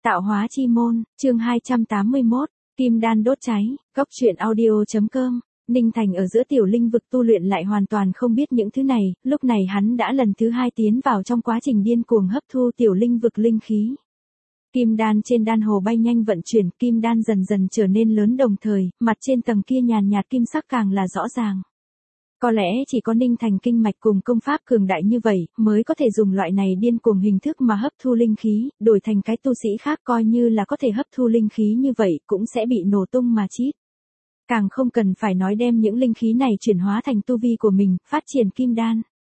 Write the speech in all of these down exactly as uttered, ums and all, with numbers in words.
Tạo hóa chi môn, chương hai trăm tám mươi mốt, kim đan đốt cháy, góc truyện audio.com. Ninh Thành ở giữa tiểu linh vực tu luyện lại hoàn toàn không biết những thứ này, lúc này hắn đã lần thứ hai tiến vào trong quá trình điên cuồng hấp thu tiểu linh vực linh khí. Kim đan trên đan hồ bay nhanh vận chuyển, kim đan dần dần trở nên lớn đồng thời, mặt trên tầng kia nhàn nhạt kim sắc càng là rõ ràng. Có lẽ chỉ có Ninh Thành kinh mạch cùng công pháp cường đại như vậy, mới có thể dùng loại này điên cuồng hình thức mà hấp thu linh khí, đổi thành cái tu sĩ khác coi như là có thể hấp thu linh khí như vậy, cũng sẽ bị nổ tung mà chít. Càng không cần phải nói đem những linh khí này chuyển hóa thành tu vi của mình, phát triển kim đan.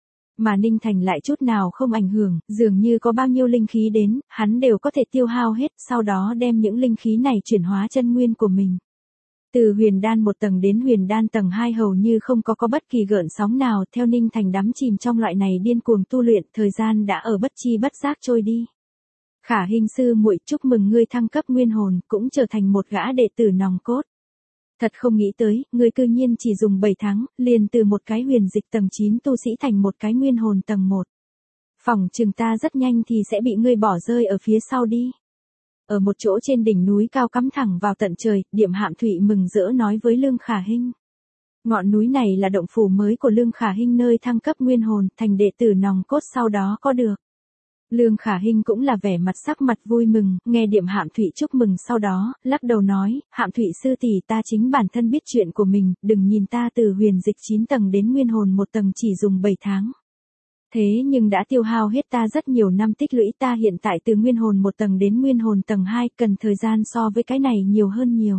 Mà Ninh Thành lại chút nào không ảnh hưởng, dường như có bao nhiêu linh khí đến, hắn đều có thể tiêu hao hết, sau đó đem những linh khí này chuyển hóa chân nguyên của mình. Từ huyền đan một tầng đến huyền đan tầng hai hầu như không có có bất kỳ gợn sóng nào, theo Ninh Thành đắm chìm trong loại này điên cuồng tu luyện, thời gian đã ở bất chi bất giác trôi đi. Khả Hinh sư muội, chúc mừng ngươi thăng cấp nguyên hồn, cũng trở thành một gã đệ tử nòng cốt. Thật không nghĩ tới, ngươi cư nhiên chỉ dùng bảy tháng, liền từ một cái huyền dịch tầng chín tu sĩ thành một cái nguyên hồn tầng một. Phỏng chừng ta rất nhanh thì sẽ bị ngươi bỏ rơi ở phía sau đi. Ở một chỗ trên đỉnh núi cao cắm thẳng vào tận trời, Điềm Hạm Thụy mừng rỡ nói với Lương Khả Hinh. Ngọn núi này là động phủ mới của Lương Khả Hinh nơi thăng cấp nguyên hồn, thành đệ tử nòng cốt sau đó có được. Lương Khả Hinh cũng là vẻ mặt sắc mặt vui mừng, nghe Điềm Hạm Thụy chúc mừng sau đó, lắc đầu nói, Hạm Thụy sư tỷ, ta chính bản thân biết chuyện của mình, đừng nhìn ta từ huyền dịch chín tầng đến nguyên hồn một tầng chỉ dùng bảy tháng. Thế nhưng đã tiêu hao hết ta rất nhiều năm tích lũy, ta hiện tại từ nguyên hồn một tầng đến nguyên hồn tầng hai cần thời gian so với cái này nhiều hơn nhiều.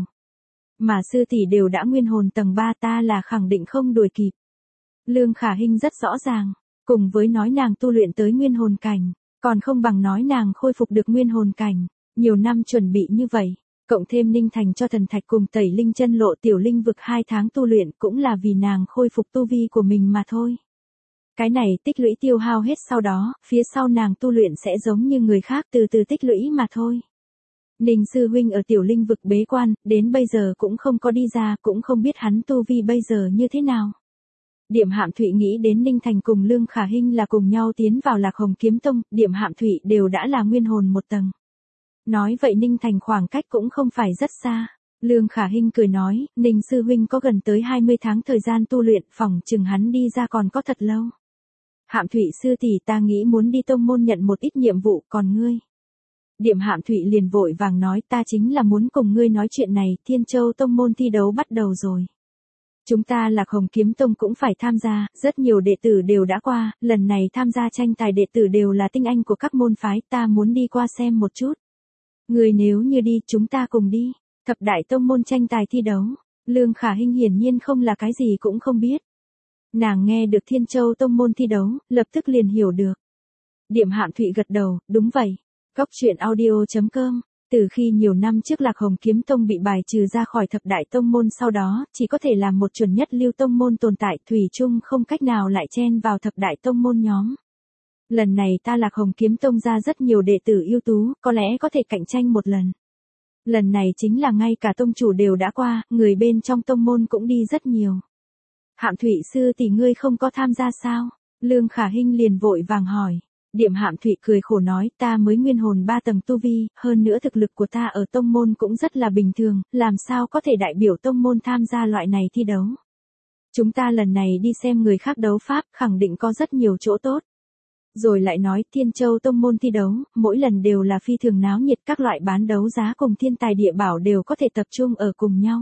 Mà sư tỷ đều đã nguyên hồn tầng ba, ta là khẳng định không đuổi kịp. Lương Khả Hinh rất rõ ràng, cùng với nói nàng tu luyện tới nguyên hồn cảnh, còn không bằng nói nàng khôi phục được nguyên hồn cảnh, nhiều năm chuẩn bị như vậy, cộng thêm Ninh Thành cho thần thạch cùng tẩy linh chân lộ tiểu linh vực hai tháng tu luyện cũng là vì nàng khôi phục tu vi của mình mà thôi. Cái này tích lũy tiêu hao hết sau đó, phía sau nàng tu luyện sẽ giống như người khác từ từ tích lũy mà thôi. Ninh sư huynh ở tiểu linh vực bế quan, đến bây giờ cũng không có đi ra, cũng không biết hắn tu vi bây giờ như thế nào. Điềm Hạm Thụy nghĩ đến Ninh Thành cùng Lương Khả Hinh là cùng nhau tiến vào Lạc Hồng Kiếm Tông, Điềm Hạm Thụy đều đã là nguyên hồn một tầng. Nói vậy Ninh Thành khoảng cách cũng không phải rất xa. Lương Khả Hinh cười nói, Ninh sư huynh có gần tới hai mươi tháng thời gian tu luyện, phỏng chừng hắn đi ra còn có thật lâu. Hạm Thụy sư tỷ, ta nghĩ muốn đi tông môn nhận một ít nhiệm vụ, còn ngươi? Điềm Hạm Thụy liền vội vàng nói, ta chính là muốn cùng ngươi nói chuyện này, Thiên Châu tông môn thi đấu bắt đầu rồi. Chúng ta Lạc Hồng Kiếm Tông cũng phải tham gia, rất nhiều đệ tử đều đã qua, lần này tham gia tranh tài đệ tử đều là tinh anh của các môn phái, ta muốn đi qua xem một chút. Ngươi nếu như đi, chúng ta cùng đi. Thập đại tông môn tranh tài thi đấu. Lương Khả Hinh hiển nhiên không là cái gì cũng không biết. Nàng nghe được Thiên Châu tông môn thi đấu, lập tức liền hiểu được. Điềm Hạm Thụy gật đầu, đúng vậy. Góc truyện audio.com. Từ khi nhiều năm trước Lạc Hồng Kiếm Tông bị bài trừ ra khỏi thập đại tông môn, sau đó, chỉ có thể làm một chuẩn nhất lưu tông môn tồn tại, thủy chung không cách nào lại chen vào thập đại tông môn nhóm. Lần này ta Lạc Hồng Kiếm Tông ra rất nhiều đệ tử ưu tú, có lẽ có thể cạnh tranh một lần. Lần này chính là ngay cả tông chủ đều đã qua, người bên trong tông môn cũng đi rất nhiều. Hạm Thụy sư tỷ, ngươi không có tham gia sao? Lương Khả Hinh liền vội vàng hỏi. Điềm Hạm Thụy cười khổ nói, ta mới nguyên hồn ba tầng tu vi, hơn nữa thực lực của ta ở tông môn cũng rất là bình thường, làm sao có thể đại biểu tông môn tham gia loại này thi đấu. Chúng ta lần này đi xem người khác đấu pháp, khẳng định có rất nhiều chỗ tốt. Rồi lại nói, Thiên Châu tông môn thi đấu, mỗi lần đều là phi thường náo nhiệt, các loại bán đấu giá cùng thiên tài địa bảo đều có thể tập trung ở cùng nhau.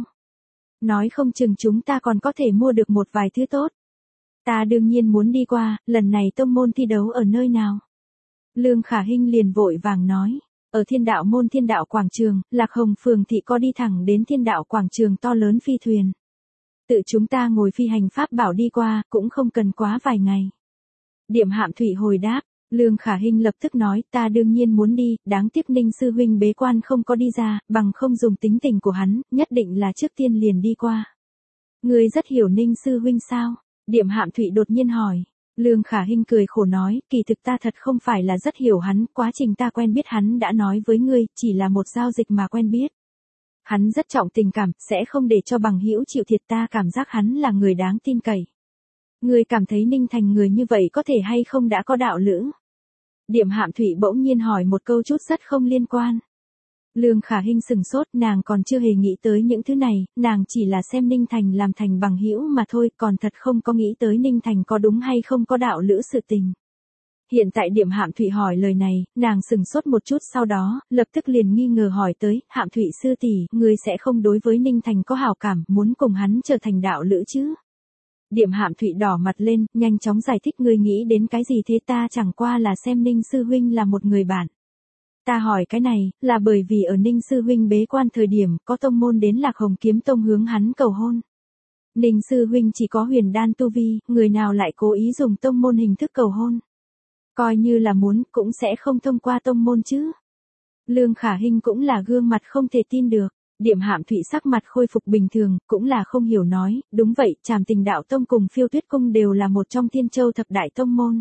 Nói không chừng chúng ta còn có thể mua được một vài thứ tốt. Ta đương nhiên muốn đi qua, lần này tông môn thi đấu ở nơi nào? Lương Khả Hinh liền vội vàng nói, ở Thiên Đạo môn Thiên Đạo quảng trường, Lạc Hồng phường thị có đi thẳng đến Thiên Đạo quảng trường to lớn phi thuyền. Tự chúng ta ngồi phi hành pháp bảo đi qua, cũng không cần quá vài ngày. Điềm Hạm Thụy hồi đáp, Lương Khả Hinh lập tức nói, ta đương nhiên muốn đi, đáng tiếc Ninh sư huynh bế quan không có đi ra, bằng không dùng tính tình của hắn, nhất định là trước tiên liền đi qua. Ngươi rất hiểu Ninh sư huynh sao? Điềm Hạm Thụy đột nhiên hỏi. Lương Khả Hinh cười khổ nói, kỳ thực ta thật không phải là rất hiểu hắn, quá trình ta quen biết hắn đã nói với ngươi, chỉ là một giao dịch mà quen biết. Hắn rất trọng tình cảm, sẽ không để cho bằng hữu chịu thiệt, ta cảm giác hắn là người đáng tin cậy. Ngươi cảm thấy Ninh Thành người như vậy có thể hay không đã có đạo lữ? Điềm Hạm Thụy bỗng nhiên hỏi một câu chút rất không liên quan. Lương Khả Hinh sừng sốt, nàng còn chưa hề nghĩ tới những thứ này, nàng chỉ là xem Ninh Thành làm thành bằng hữu mà thôi, còn thật không có nghĩ tới Ninh Thành có đúng hay không có đạo lữ sự tình. Hiện tại Điểm Hạm Thụy hỏi lời này, nàng sừng sốt một chút sau đó, lập tức liền nghi ngờ hỏi tới, Hạm Thụy sư tỷ, ngươi sẽ không đối với Ninh Thành có hảo cảm, muốn cùng hắn trở thành đạo lữ chứ? Điểm Hạm Thụy đỏ mặt lên, nhanh chóng giải thích, ngươi nghĩ đến cái gì thế, ta chẳng qua là xem Ninh sư huynh là một người bạn. Ta hỏi cái này, là bởi vì ở Ninh sư huynh bế quan thời điểm, có tông môn đến Lạc Hồng Kiếm Tông hướng hắn cầu hôn. Ninh sư huynh chỉ có huyền đan tu vi, người nào lại cố ý dùng tông môn hình thức cầu hôn. Coi như là muốn, cũng sẽ không thông qua tông môn chứ. Lương Khả Hinh cũng là gương mặt không thể tin được. Điểm Hạm Thụy sắc mặt khôi phục bình thường, cũng là không hiểu nói, đúng vậy, Trảm Tình Đạo Tông cùng Phiêu Tuyết Cung đều là một trong Thiên Châu thập đại tông môn.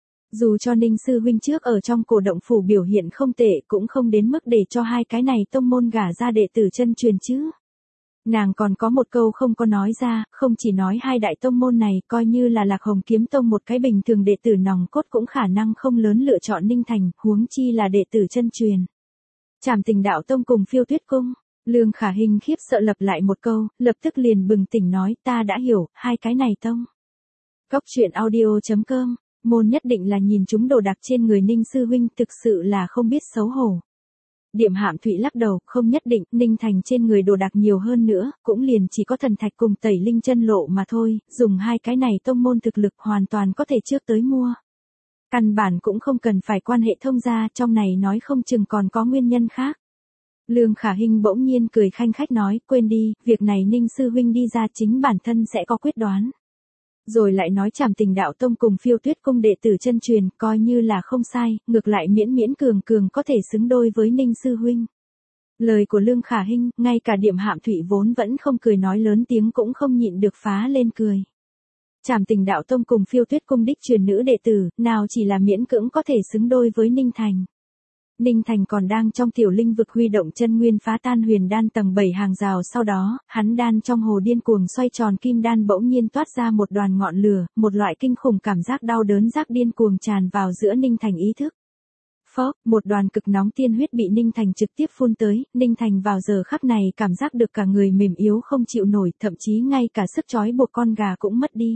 Dù cho Ninh sư huynh trước ở trong cổ động phủ biểu hiện không tệ, cũng không đến mức để cho hai cái này tông môn gả ra đệ tử chân truyền chứ. Nàng còn có một câu không có nói ra, không chỉ nói hai đại tông môn này, coi như là Lạc Hồng Kiếm Tông một cái bình thường đệ tử nòng cốt cũng khả năng không lớn lựa chọn Ninh Thành, huống chi là đệ tử chân truyền. Trảm Tình Đạo Tông cùng Phiêu Tuyết Cung. Lương Khả Hinh khiếp sợ lặp lại một câu, lập tức liền bừng tỉnh nói, ta đã hiểu, hai cái này tông. Góc truyện audio chấm com, môn nhất định là nhìn chúng đồ đạc trên người Ninh sư huynh, thực sự là không biết xấu hổ. Điểm Hạm Thụy lắc đầu, không nhất định, Ninh Thành trên người đồ đạc nhiều hơn nữa, cũng liền chỉ có thần thạch cùng tẩy linh chân lộ mà thôi, dùng hai cái này tông môn thực lực hoàn toàn có thể trước tới mua. Căn bản cũng không cần phải quan hệ thông gia, trong này nói không chừng còn có nguyên nhân khác. Lương Khả Hinh bỗng nhiên cười khanh khách nói, quên đi, việc này Ninh sư huynh đi ra chính bản thân sẽ có quyết đoán. Rồi lại nói Trảm Tình Đạo Tông cùng Phiêu Tuyết Cung đệ tử chân truyền, coi như là không sai, ngược lại miễn miễn cường cường có thể xứng đôi với Ninh sư huynh. Lời của Lương Khả Hinh, ngay cả Điểm Hạm Thụy vốn vẫn không cười nói lớn tiếng cũng không nhịn được phá lên cười. Trảm Tình Đạo Tông cùng Phiêu Tuyết Cung đích truyền nữ đệ tử, nào chỉ là miễn cưỡng có thể xứng đôi với Ninh Thành. Ninh Thành còn đang trong tiểu linh vực huy động chân nguyên phá tan huyền đan tầng bảy hàng rào, sau đó, hắn đan trong hồ điên cuồng xoay tròn kim đan bỗng nhiên toát ra một đoàn ngọn lửa, một loại kinh khủng cảm giác đau đớn giác điên cuồng tràn vào giữa Ninh Thành ý thức. Phốc, một đoàn cực nóng tiên huyết bị Ninh Thành trực tiếp phun tới, Ninh Thành vào giờ khắc này cảm giác được cả người mềm yếu không chịu nổi, thậm chí ngay cả sức trói buộc con gà cũng mất đi.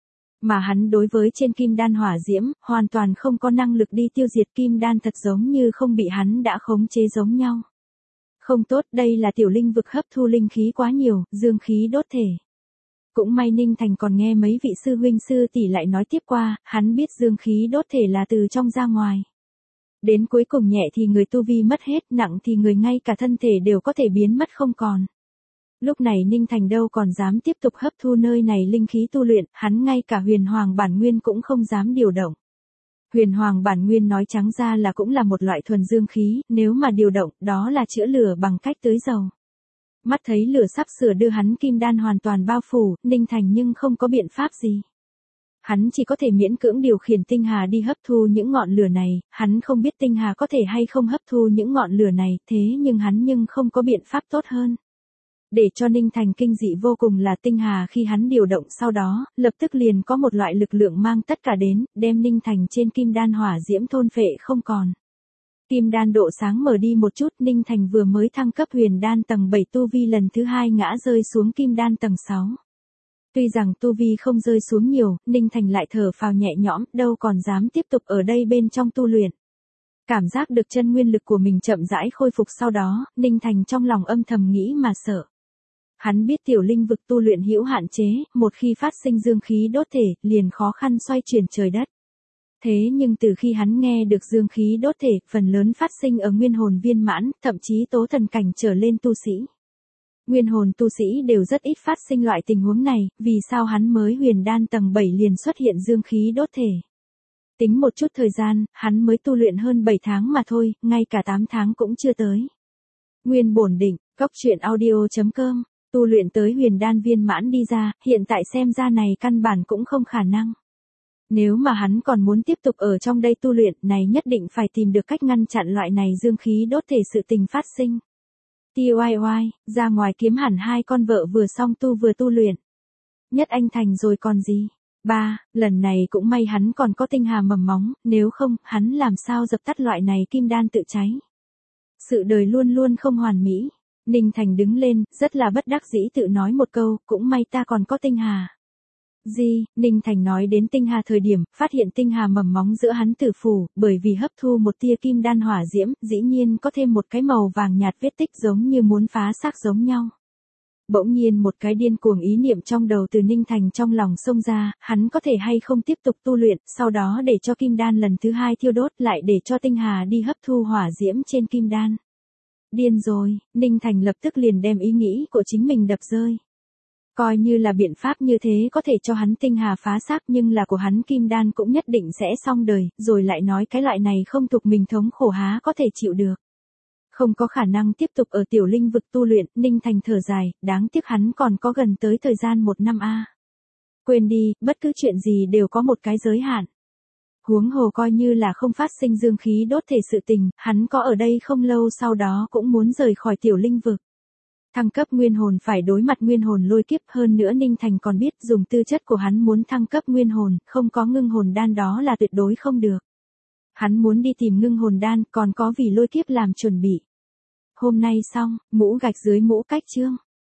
Mà hắn đối với trên kim đan hỏa diễm, hoàn toàn không có năng lực đi tiêu diệt kim đan, thật giống như không bị hắn đã khống chế giống nhau. Không tốt, đây là tiểu linh vực hấp thu linh khí quá nhiều, dương khí đốt thể. Cũng may Ninh Thành còn nghe mấy vị sư huynh sư tỷ lại nói tiếp qua, hắn biết dương khí đốt thể là từ trong ra ngoài. Đến cuối cùng nhẹ thì người tu vi mất hết, nặng thì người ngay cả thân thể đều có thể biến mất không còn. Lúc này Ninh Thành đâu còn dám tiếp tục hấp thu nơi này linh khí tu luyện, hắn ngay cả huyền hoàng bản nguyên cũng không dám điều động. Huyền hoàng bản nguyên nói trắng ra là cũng là một loại thuần dương khí, nếu mà điều động, đó là chữa lửa bằng cách tưới dầu. Mắt thấy lửa sắp sửa đưa hắn kim đan hoàn toàn bao phủ, Ninh Thành nhưng không có biện pháp gì. Hắn chỉ có thể miễn cưỡng điều khiển tinh hà đi hấp thu những ngọn lửa này, hắn không biết tinh hà có thể hay không hấp thu những ngọn lửa này, thế nhưng hắn nhưng không có biện pháp tốt hơn. Để cho Ninh Thành kinh dị vô cùng là tinh hà khi hắn điều động sau đó, lập tức liền có một loại lực lượng mang tất cả đến, đem Ninh Thành trên kim đan hỏa diễm thôn phệ không còn. Kim đan độ sáng mở đi một chút, Ninh Thành vừa mới thăng cấp huyền đan tầng bảy tu vi lần thứ hai ngã rơi xuống kim đan tầng sáu. Tuy rằng tu vi không rơi xuống nhiều, Ninh Thành lại thở phào nhẹ nhõm, đâu còn dám tiếp tục ở đây bên trong tu luyện. Cảm giác được chân nguyên lực của mình chậm rãi khôi phục sau đó, Ninh Thành trong lòng âm thầm nghĩ mà sợ. Hắn biết tiểu linh vực tu luyện hữu hạn chế, một khi phát sinh dương khí đốt thể, liền khó khăn xoay chuyển trời đất. Thế nhưng từ khi hắn nghe được dương khí đốt thể, phần lớn phát sinh ở nguyên hồn viên mãn, thậm chí tố thần cảnh trở lên tu sĩ. Nguyên hồn tu sĩ đều rất ít phát sinh loại tình huống này, vì sao hắn mới huyền đan tầng bảy liền xuất hiện dương khí đốt thể. Tính một chút thời gian, hắn mới tu luyện hơn bảy tháng mà thôi, ngay cả tám tháng cũng chưa tới. Nguyên bổn định, góc truyện audio chấm com, tu luyện tới huyền đan viên mãn đi ra, hiện tại xem ra này căn bản cũng không khả năng. Nếu mà hắn còn muốn tiếp tục ở trong đây tu luyện, này nhất định phải tìm được cách ngăn chặn loại này dương khí đốt thể sự tình phát sinh. Tiêu oai oai, ra ngoài kiếm hẳn hai con vợ vừa xong tu vừa tu luyện. Nhất anh thành rồi còn gì. Ba, lần này cũng may hắn còn có tinh hà mầm móng, nếu không, hắn làm sao dập tắt loại này kim đan tự cháy. Sự đời luôn luôn không hoàn mỹ. Ninh Thành đứng lên, rất là bất đắc dĩ tự nói một câu, cũng may ta còn có tinh hà. Gì, Ninh Thành nói đến tinh hà thời điểm, phát hiện tinh hà mầm móng giữa hắn tử phủ, bởi vì hấp thu một tia kim đan hỏa diễm, dĩ nhiên có thêm một cái màu vàng nhạt vết tích giống như muốn phá xác giống nhau. Bỗng nhiên một cái điên cuồng ý niệm trong đầu từ Ninh Thành trong lòng xông ra, hắn có thể hay không tiếp tục tu luyện, sau đó để cho kim đan lần thứ hai thiêu đốt lại để cho tinh hà đi hấp thu hỏa diễm trên kim đan. Điên rồi, Ninh Thành lập tức liền đem ý nghĩ của chính mình đập rơi. Coi như là biện pháp như thế có thể cho hắn tinh hà phá xác nhưng là của hắn kim đan cũng nhất định sẽ xong đời, rồi lại nói cái loại này không tục mình thống khổ há có thể chịu được. Không có khả năng tiếp tục ở tiểu linh vực tu luyện, Ninh Thành thở dài, đáng tiếc hắn còn có gần tới thời gian một năm a. Quên đi, bất cứ chuyện gì đều có một cái giới hạn. Huống hồ coi như là không phát sinh dương khí đốt thể sự tình, hắn có ở đây không lâu sau đó cũng muốn rời khỏi tiểu linh vực. Thăng cấp nguyên hồn phải đối mặt nguyên hồn lôi kiếp, hơn nữa Ninh Thành còn biết dùng tư chất của hắn muốn thăng cấp nguyên hồn, không có ngưng hồn đan đó là tuyệt đối không được. Hắn muốn đi tìm ngưng hồn đan, còn có vì lôi kiếp làm chuẩn bị. Hôm nay xong, mũ gạch dưới mũ cách chương.